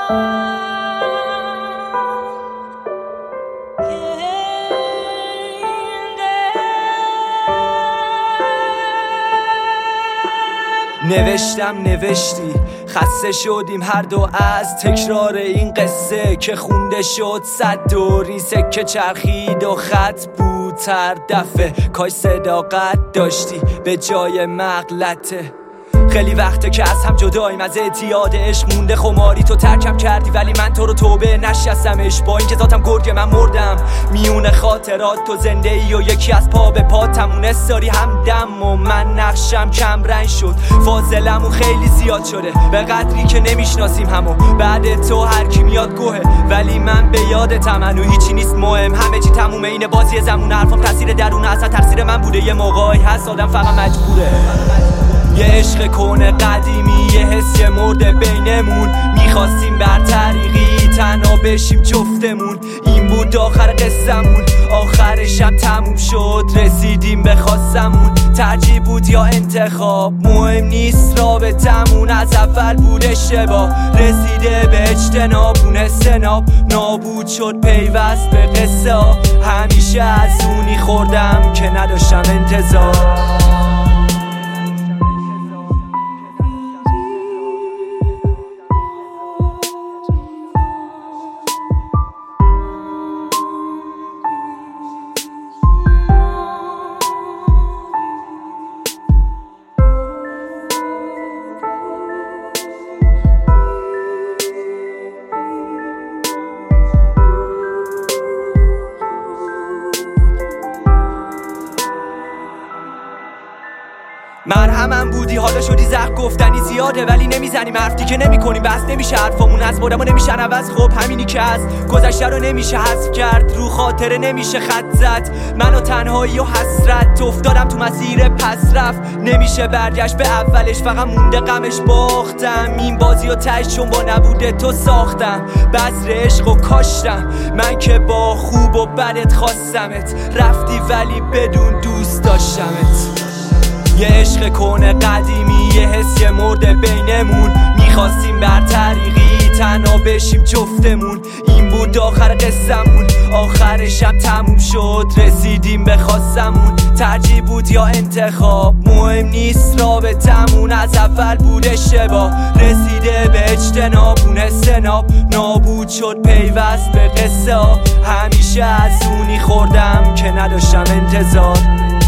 نوشتی خسته شدیم هر دو از تکرار این قصه که خونده شد 100 دور. این سکه چرخید و خط بود هر دفعه. کاش صداقت داشتی به جای مغلطه. خیلی وقته که از هم جداییم، از اعتیاد عشق مونده خماری. تو ترکم کردی ولی من تو رو توبه نشستمش. با اینکه ذاتم گرگه من مردم میون خاطرات. تو زنده ای و یکی از پا به پا تمون استاری همدم و من نقشم کم رنگ شد. فاصلمون خیلی زیاد شده به قدری که نمیشناسیم همو. بعد تو هر کی میاد گوه ولی من به یادتم هنو. هیچی نیست مهم، همه چی تمومه، این بازی زمون. حرفم تاثیر درونه اصلا تقصیر من بوده. یه موقعی هست آدم فقط مجبوره. یه عشق کنه قدیمی، یه حس یه مرده بینمون. میخواستیم بر طریقی تنها بشیم جفتمون. این بود آخر قصمون، آخر شب تموم شد. رسیدیم به خواستمون. ترجیح بود یا انتخاب مهم نیست، رابطمون از اول بود اشتباه. رسیده به اجتناب، اون استناب نابود شد پیوست به قصه ها. همیشه از اونی خوردم که نداشتم انتظار. مرهمم بودی حالا شدی زخم، گفتنی زیاده ولی نمیزنیم حرفی که نمی کنیم. بس نمیشه حرفامون از مادم نمیشن عوض. خب همینی که از گذشته رو نمیشه حذف کرد. رو خاطره نمیشه خط زد. من و تنهایی و حسرت افتادم تو مسیر پس رفت. نمیشه برگشت به اولش، فقط مونده غمش باختم. این بازی و تهش چون با نبوده تو ساختم. بذر عشق و کاشتم من که با خوب و بدت خواستمت. رفتی ولی بدون دوست داشتمت. یه عشق کنه قدیمی، یه حس یه مرده بینمون. میخواستیم بر طریقی تنها بشیم جفتمون. این بود آخر قصمون، آخر شب تموم شد. رسیدیم به خواستمون. ترجیح بود یا انتخاب مهم نیست، رابطمون از اول بود اشتباه. رسیده به اجتناب، اون استناب نابود شد پیوست به قصه ها. همیشه از اونی خوردم که نداشتم انتظار.